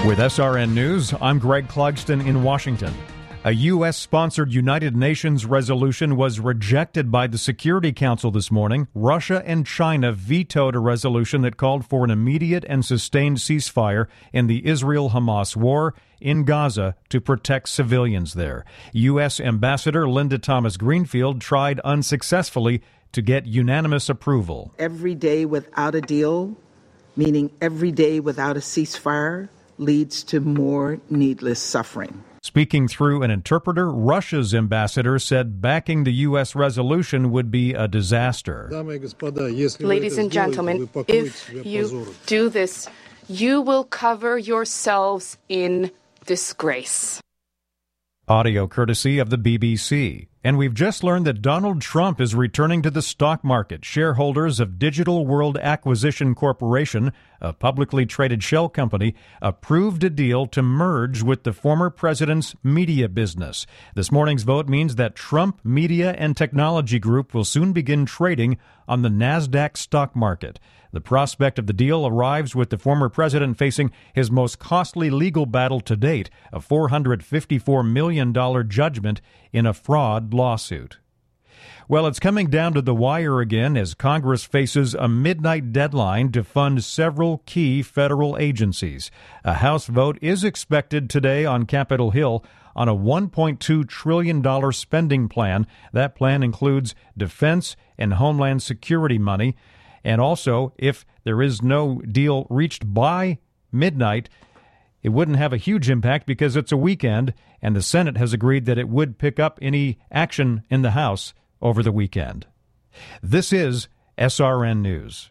With SRN News, I'm Greg Clugston in Washington. A U.S.-sponsored United Nations resolution was rejected by the Security Council this morning. Russia and China vetoed a resolution that called for an immediate and sustained ceasefire in the Israel-Hamas war in Gaza to protect civilians there. U.S. Ambassador Linda Thomas-Greenfield tried unsuccessfully to get unanimous approval. Every day without a deal, meaning every day without a ceasefire, leads to more needless suffering. Speaking through an interpreter, Russia's ambassador said backing the U.S. resolution would be a disaster. Ladies and gentlemen, if you do this, you will cover yourselves in disgrace. Audio courtesy of the BBC. And we've just learned that Donald Trump is returning to the stock market. Shareholders of Digital World Acquisition Corporation, a publicly traded shell company, approved a deal to merge with the former president's media business. This morning's vote means that Trump Media and Technology Group will soon begin trading on the NASDAQ stock market. The prospect of the deal arrives with the former president facing his most costly legal battle to date, a $454 million judgment in a fraud lawsuit. Well, it's coming down to the wire again as Congress faces a midnight deadline to fund several key federal agencies. A House vote is expected today on Capitol Hill on a $1.2 trillion spending plan. That plan includes defense and homeland security money. And also, if there is no deal reached by midnight, it wouldn't have a huge impact because it's a weekend, and the Senate has agreed that it would pick up any action in the House over the weekend. This is SRN News.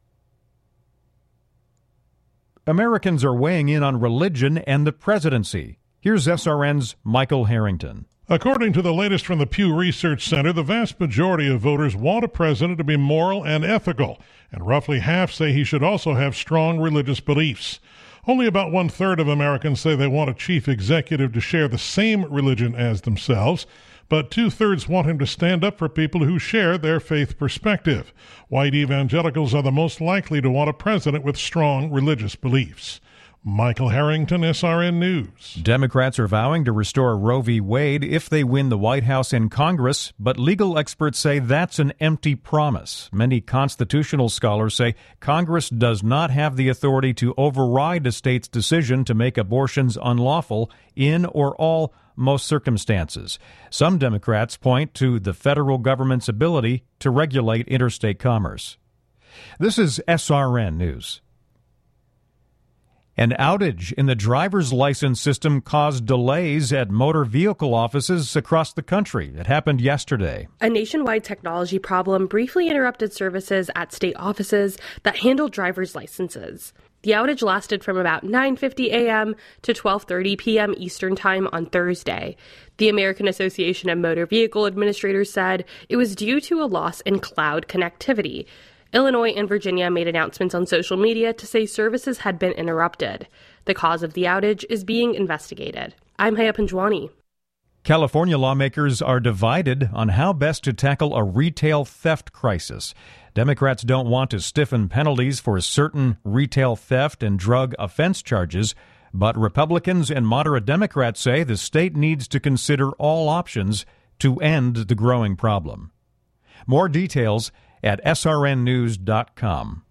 Americans are weighing in on religion and the presidency. Here's SRN's Michael Harrington. According to the latest from the Pew Research Center, the vast majority of voters want a president to be moral and ethical, and roughly half say he should also have strong religious beliefs. Only about one-third of Americans say they want a chief executive to share the same religion as themselves, but two-thirds want him to stand up for people who share their faith perspective. White evangelicals are the most likely to want a president with strong religious beliefs. Michael Harrington, SRN News. Democrats are vowing to restore Roe v. Wade if they win the White House and Congress, but legal experts say that's an empty promise. Many constitutional scholars say Congress does not have the authority to override a state's decision to make abortions unlawful in or all most circumstances. Some Democrats point to the federal government's ability to regulate interstate commerce. This is SRN News. An outage in the driver's license system caused delays at motor vehicle offices across the country. It happened yesterday. A nationwide technology problem briefly interrupted services at state offices that handle driver's licenses. The outage lasted from about 9:50 a.m. to 12:30 p.m. Eastern Time on Thursday. The American Association of Motor Vehicle Administrators said it was due to a loss in cloud connectivity. Illinois and Virginia made announcements on social media to say services had been interrupted. The cause of the outage is being investigated. I'm Haya Panjwani. California lawmakers are divided on how best to tackle a retail theft crisis. Democrats don't want to stiffen penalties for certain retail theft and drug offense charges, but Republicans and moderate Democrats say the state needs to consider all options to end the growing problem. More details at srnnews.com.